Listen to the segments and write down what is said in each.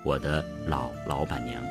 我的老板娘。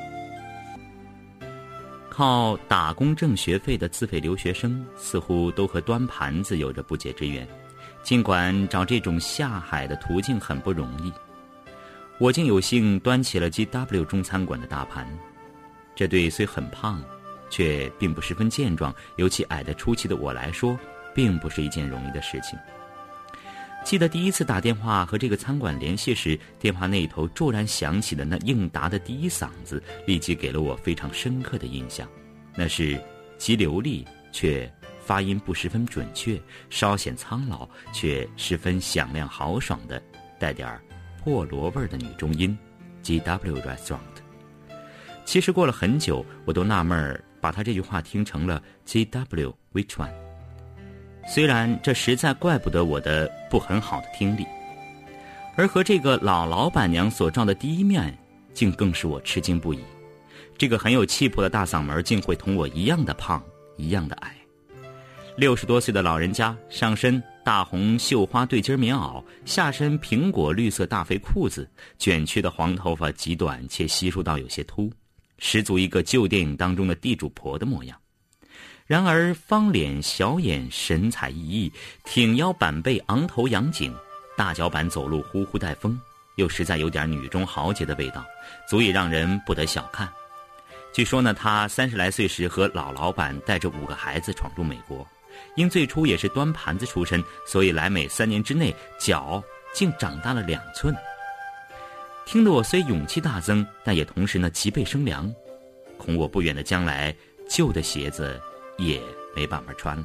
靠打工挣学费的自费留学生似乎都和端盘子有着不解之缘，尽管找这种下海的途径很不容易，我竟有幸端起了 GW 中餐馆的大盘。这对虽很胖却并不十分健壮，尤其矮得出奇的我来说，并不是一件容易的事情。记得第一次打电话和这个餐馆联系时，电话那头骤然响起的那应答的第一嗓子，立即给了我非常深刻的印象。那是极流利却发音不十分准确，稍显苍老却十分响亮豪爽的带点破锣味的女中音 GW Restaurant。 其实过了很久，我都纳闷把他这句话听成了 GW Which One。虽然这实在怪不得我的不很好的听力，而和这个老板娘所照的第一面，竟更使我吃惊不已。这个很有气魄的大嗓门竟会同我一样的胖，一样的矮。60多岁的老人家，上身大红绣花对襟棉袄，下身苹果绿色大肥裤子，卷曲的黄头发极短且稀疏到有些秃，十足一个旧电影当中的地主婆的模样。然而方脸小眼，神采奕奕，挺腰板背，昂头扬颈，大脚板走路呼呼带风，又实在有点女中豪杰的味道，足以让人不得小看。据说呢，他30来岁时和老板带着5个孩子闯入美国，因最初也是端盘子出身，所以来美3年之内脚竟长大了2寸。听得我虽勇气大增，但也同时呢脊背生凉，恐我不远的将来旧的鞋子也没办法穿了。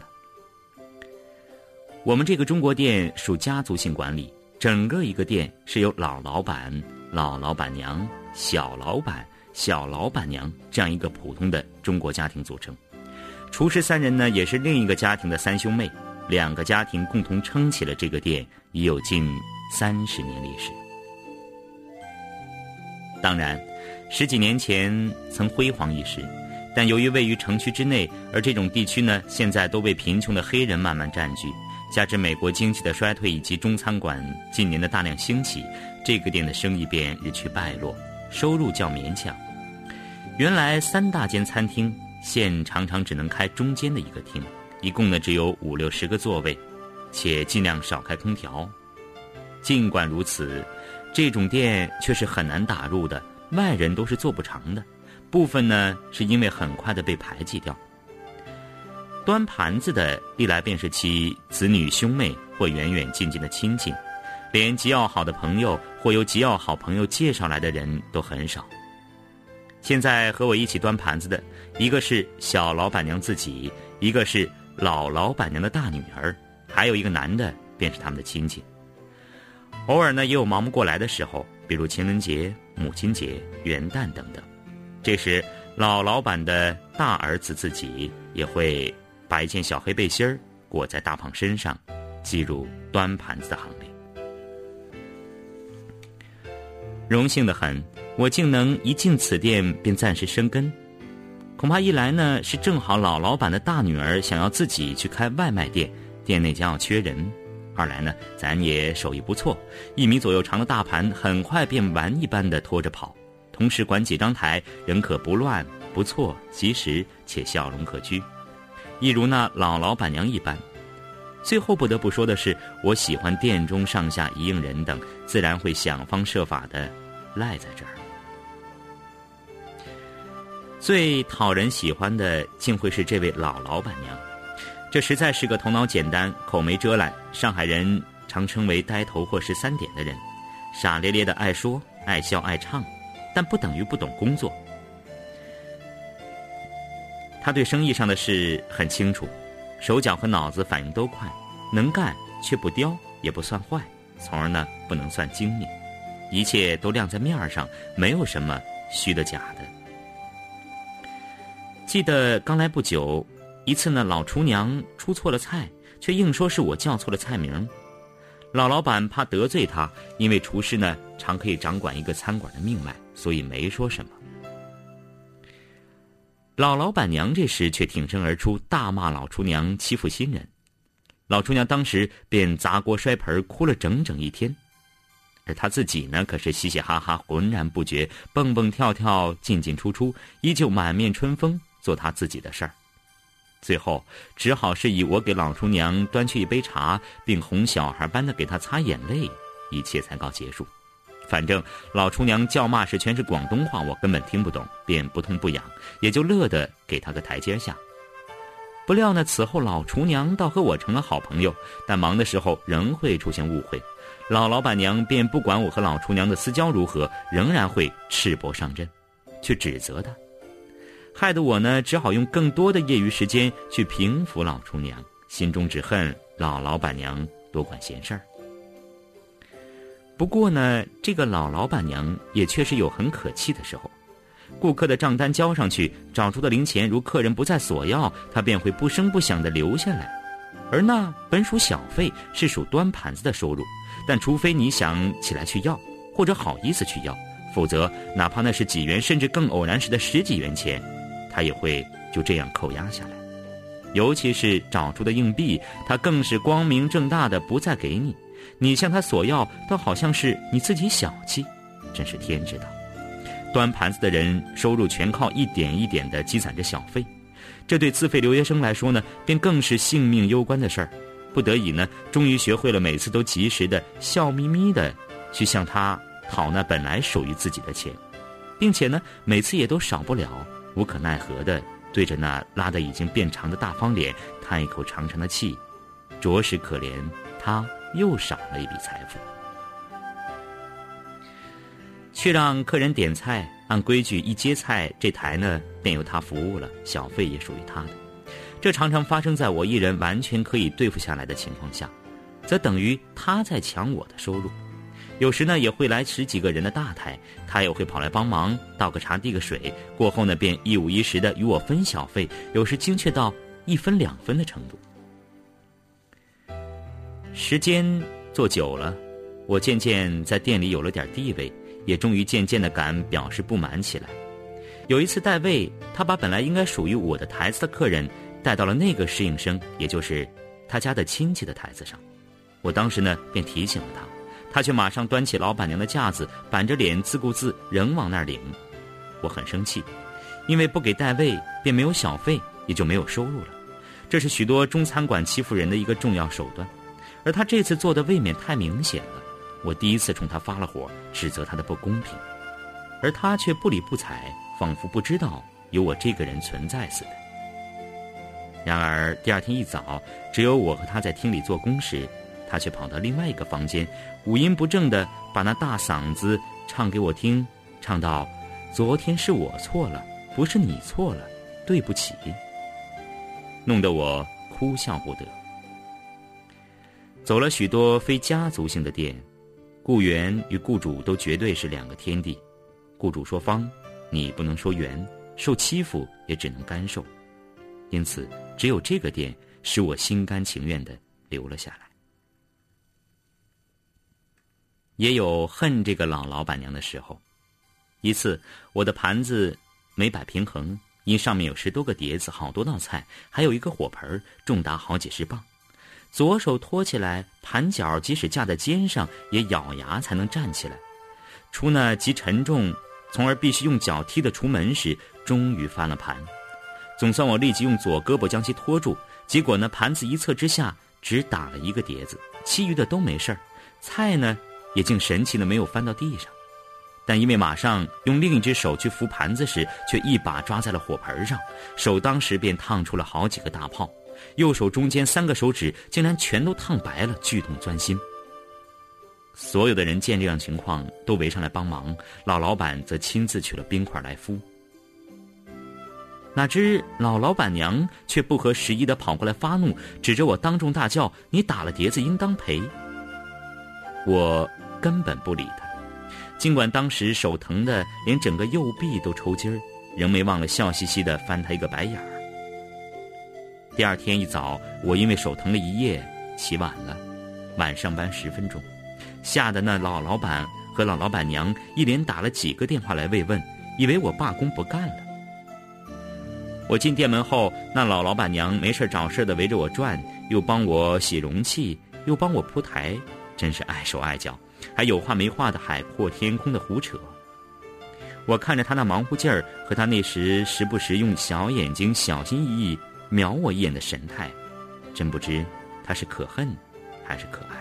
我们这个中国店属家族性管理，整个一个店是由老板、老板娘、小老板、小老板娘这样一个普通的中国家庭组成。厨师3人呢，也是另一个家庭的3兄妹，2个家庭共同撑起了这个店，已有近30年历史。当然10几年前曾辉煌一时，但由于位于城区之内，而这种地区呢，现在都被贫穷的黑人慢慢占据，加之美国经济的衰退以及中餐馆近年的大量兴起，这个店的生意便日趋败落，收入较勉强。原来3大间餐厅，现常常只能开中间的一个厅，一共呢只有5、60个座位，且尽量少开空调。尽管如此，这种店却是很难打入的，外人都是做不长的，部分呢是因为很快的被排挤掉。端盘子的历来便是其子女兄妹或远远近近的亲戚，连极要好的朋友或由极要好朋友介绍来的人都很少。现在和我一起端盘子的，一个是小老板娘自己，一个是老板娘的大女儿，还有一个男的便是他们的亲戚。偶尔呢也有忙不过来的时候，比如情人节、母亲节、元旦等等，这时老板的大儿子自己也会把一件小黑背心裹在大胖身上，进入端盘子的行列。荣幸得很，我竟能一进此店便暂时生根。恐怕一来呢是正好老板的大女儿想要自己去开外卖店，店内将要缺人；二来呢咱也手艺不错，1米左右长的大盘很快便玩一般的拖着跑，同时管几张台，人可不乱不错，及时且笑容可掬，一如那老板娘一般。最后不得不说的是，我喜欢店中上下一应人等，自然会想方设法的赖在这儿。最讨人喜欢的竟会是这位老板娘，这实在是个头脑简单、口没遮拦，上海人常称为呆头或13点的人，傻咧咧的爱说爱笑爱唱，但不等于不懂工作。他对生意上的事很清楚，手脚和脑子反应都快，能干却不刁，也不算坏，从而呢不能算精明，一切都亮在面上，没有什么虚的假的。记得刚来不久，一次呢老厨娘出错了菜，却硬说是我叫错了菜名。老板怕得罪他，因为厨师呢常可以掌管一个餐馆的命脉，所以没说什么。老板娘这时却挺身而出，大骂老厨娘欺负新人。老厨娘当时便砸锅摔盆，哭了整整1天。 而他自己呢，可是嘻嘻哈哈，浑然不觉，蹦蹦跳跳，进进出出，依旧满面春风，做他自己的事儿。最后只好是以我给老厨娘端去一杯茶，并哄小孩般的给她擦眼泪，一切才告结束。反正老厨娘叫骂时全是广东话，我根本听不懂，便不痛不痒，也就乐得给她个台阶下。不料呢，此后老厨娘倒和我成了好朋友，但忙的时候仍会出现误会，老板娘便不管我和老厨娘的私交如何，仍然会赤膊上阵，去指责她，害得我呢只好用更多的业余时间去平抚老厨娘，心中只恨老板娘多管闲事儿。不过呢，这个老板娘也确实有很可气的时候。顾客的账单交上去，找出的零钱如客人不再索要，她便会不声不响地留下来。而那本属小费，是属端盘子的收入，但除非你想起来去要，或者好意思去要，否则哪怕那是几元甚至更偶然时的10几元钱，她也会就这样扣押下来。尤其是找出的硬币，她更是光明正大的不再给你，你向她索要，倒好像是你自己小气，真是天知道。端盘子的人收入全靠一点一点地积攒着小费，这对自费留学生来说呢，便更是性命攸关的事儿。不得已呢，终于学会了每次都及时的笑眯眯的去向他讨那本来属于自己的钱，并且呢，每次也都少不了无可奈何的对着那拉得已经变长的大方脸叹一口长长的气，着实可怜他又少了一笔财富。去让客人点菜，按规矩一接菜，这台呢便由他服务了，小费也属于他的。这常常发生在我一人完全可以对付下来的情况下，则等于他在抢我的收入。有时呢也会来10几个人的大台，他也会跑来帮忙，倒个茶递个水，过后呢便一五一十的与我分小费，有时精确到1分2分的程度。时间做久了，我渐渐在店里有了点地位，也终于渐渐地敢表示不满起来。有一次带位，他把本来应该属于我的台子的客人带到了那个侍应生，也就是他家的亲戚的台子上。我当时呢便提醒了他，他却马上端起老板娘的架子，板着脸自顾自仍往那儿领。我很生气，因为不给带位便没有小费，也就没有收入了，这是许多中餐馆欺负人的一个重要手段。而他这次做的未免太明显了，我第一次冲他发了火，指责他的不公平，而他却不理不睬，仿佛不知道有我这个人存在似的。然而第二天一早，只有我和他在厅里做工时，他却跑到另外一个房间，五音不正地把那大嗓子唱给我听，唱到昨天是我错了，不是你错了，对不起，弄得我哭笑不得。走了许多非家族性的店，雇员与雇主都绝对是2个天地，雇主说方，你不能说圆，受欺负也只能干受。因此只有这个店使我心甘情愿地留了下来。也有恨这个老板娘的时候。一次我的盘子没摆平衡，因上面有10多个碟子，好多道菜，还有一个火盆，重达好几十磅，左手托起来，盘脚即使架在肩上也咬牙才能站起来。出那极沉重，从而必须用脚踢的出门时，终于翻了盘。总算我立即用左胳膊将其托住，结果呢，盘子一侧之下只打了1个碟子，其余的都没事儿。菜呢也竟神奇的没有翻到地上，但因为马上用另一只手去扶盘子时，却一把抓在了火盆上，手当时便烫出了好几个大泡，右手中间3个手指竟然全都烫白了，剧痛钻心。所有的人见这样情况都围上来帮忙，老板则亲自取了冰块来敷。哪知老板娘却不合时宜地跑过来发怒，指着我当众大叫，你打了碟子应当赔。我根本不理他，尽管当时手疼的连整个右臂都抽筋儿，仍没忘了笑嘻嘻地翻他一个白眼儿。第二天一早，我因为手疼了一夜，起晚了，晚上班10分钟，吓得那老板和老板娘一连打了几个电话来慰问，以为我罢工不干了。我进店门后，那老板娘没事找事的围着我转，又帮我洗容器，又帮我铺台，真是碍手碍脚。 还有话没话的海阔天空的胡扯。我看着他那忙乎劲儿和他那时不时用小眼睛小心翼翼瞄我一眼的神态，真不知他是可恨还是可爱。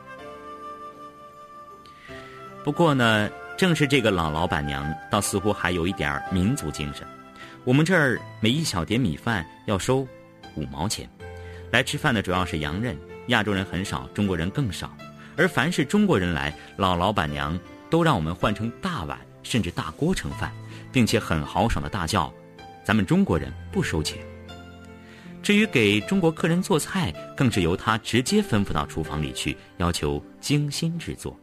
不过呢，正是这个老板娘倒似乎还有一点民族精神。我们这儿每一小碟米饭要收5毛钱，来吃饭的主要是洋人，亚洲人很少，中国人更少。而凡是中国人来，老板娘都让我们换成大碗甚至大锅盛饭，并且很豪爽的大叫：“咱们中国人不收钱。”至于给中国客人做菜，更是由她直接吩咐到厨房里去，要求精心制作。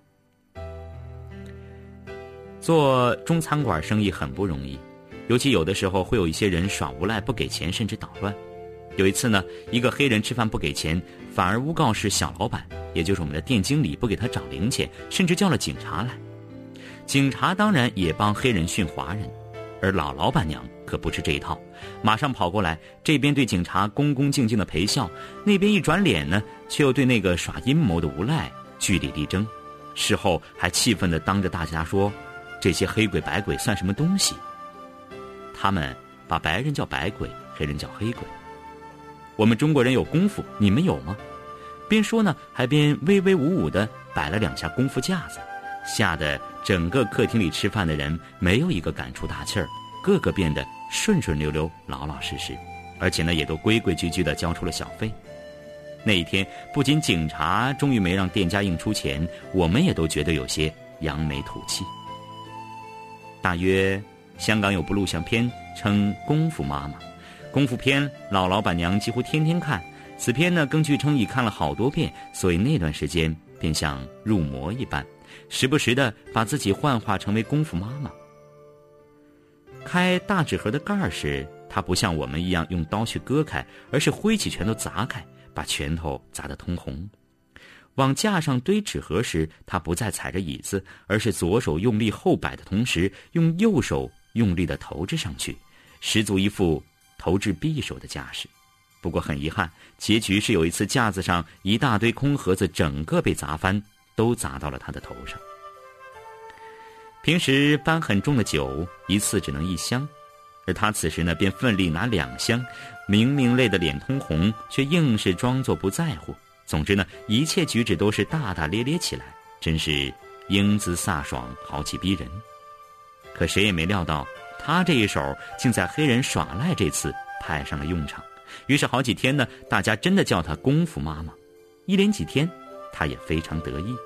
做中餐馆生意很不容易，尤其有的时候会有一些人耍无赖不给钱，甚至捣乱。有一次呢，一个黑人吃饭不给钱，反而诬告是小老板，也就是我们的店经理不给他找零钱，甚至叫了警察来。警察当然也帮黑人训华人，而老板娘可不吃这一套，马上跑过来，这边对警察恭恭敬敬的陪笑，那边一转脸呢，却又对那个耍阴谋的无赖据理力争。事后还气愤地当着大家说，这些黑鬼白鬼算什么东西？他们把白人叫白鬼，黑人叫黑鬼。我们中国人有功夫，你们有吗？边说呢，还边威威武武地摆了2下功夫架子，吓得整个客厅里吃饭的人没有一个敢出大气儿，个个变得顺顺溜溜、老老实实，而且呢，也都规规矩矩地交出了小费。那一天，不仅警察终于没让店家硬出钱，我们也都觉得有些扬眉吐气。大约香港有部录像片称《功夫妈妈》，功夫片老板娘几乎天天看，此片呢更据称已看了好多遍，所以那段时间便像入魔一般，时不时的把自己幻化成为功夫妈妈。开大纸盒的盖儿时，她不像我们一样用刀去割开，而是挥起拳头砸开，把拳头砸得通红。往架上堆纸盒时，他不再踩着椅子，而是左手用力后摆的同时，用右手用力地投掷上去，十足一副投掷匕首的架势。不过很遗憾，结局是有一次架子上一大堆空盒子整个被砸翻，都砸到了他的头上。平时搬很重的酒一次只能1箱，而他此时呢便奋力拿2箱，明明累得脸通红，却硬是装作不在乎。总之呢，一切举止都是大大咧咧起来，真是英姿飒爽，豪气逼人。可谁也没料到，他这一手竟在黑人耍赖这次派上了用场。于是好几天呢，大家真的叫她功夫妈妈。一连几天，她也非常得意。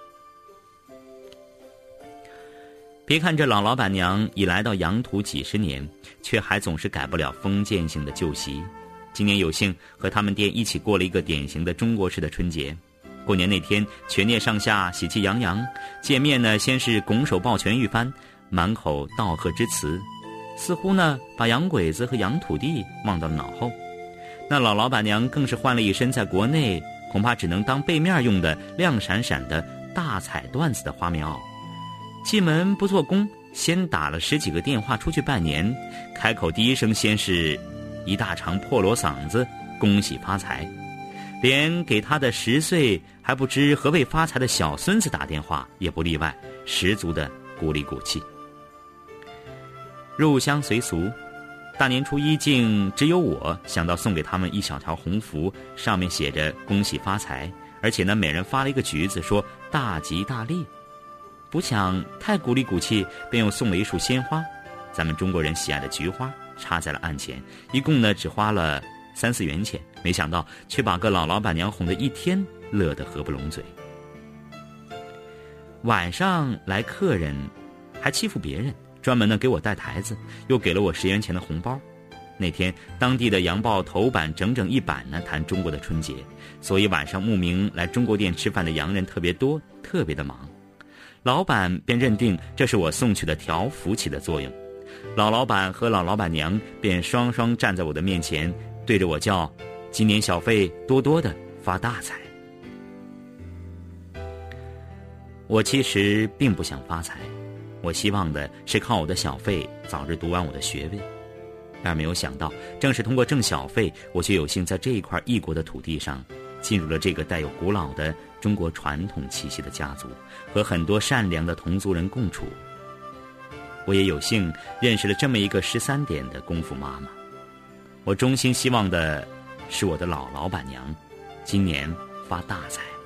别看这老板娘已来到洋土几十年，却还总是改不了封建性的旧习。今年有幸和他们店一起过了一个典型的中国式的春节。过年那天，全店上下喜气洋洋，见面呢，先是拱手抱拳一番，满口道贺之词，似乎呢把洋鬼子和洋土地忘到了脑后。那老板娘更是换了一身在国内恐怕只能当背面用的亮闪闪的大彩缎子的花棉袄，进门不做工，先打了10几个电话出去拜年，开口第一声先是一大长破锣嗓子恭喜发财，连给他的10岁还不知何谓发财的小孙子打电话也不例外，十足的鼓里鼓气。入乡随俗，大年初一竟只有我想到送给他们一小条红符，上面写着恭喜发财，而且呢每人发了一个橘子，说大吉大利。不想太鼓里鼓气，便又送了一束鲜花，咱们中国人喜爱的菊花，插在了案前，一共呢只花了3、4元钱，没想到却把个老板娘哄得一天乐得合不拢嘴。晚上来客人还欺负别人，专门呢给我带台子，又给了我10元钱的红包。那天当地的洋报头版整整1版呢谈中国的春节，所以晚上慕名来中国店吃饭的洋人特别多，特别的忙。老板便认定这是我送去的条幅起的作用，老板和老板娘便双双站在我的面前，对着我叫：今年小费多多的发大财。我其实并不想发财，我希望的是靠我的小费早日读完我的学位。然而没有想到，正是通过挣小费，我却有幸在这一块异国的土地上进入了这个带有古老的中国传统气息的家族，和很多善良的同族人共处。我也有幸认识了这么一个13点的功夫妈妈。我衷心希望的是我的老板娘今年发大财。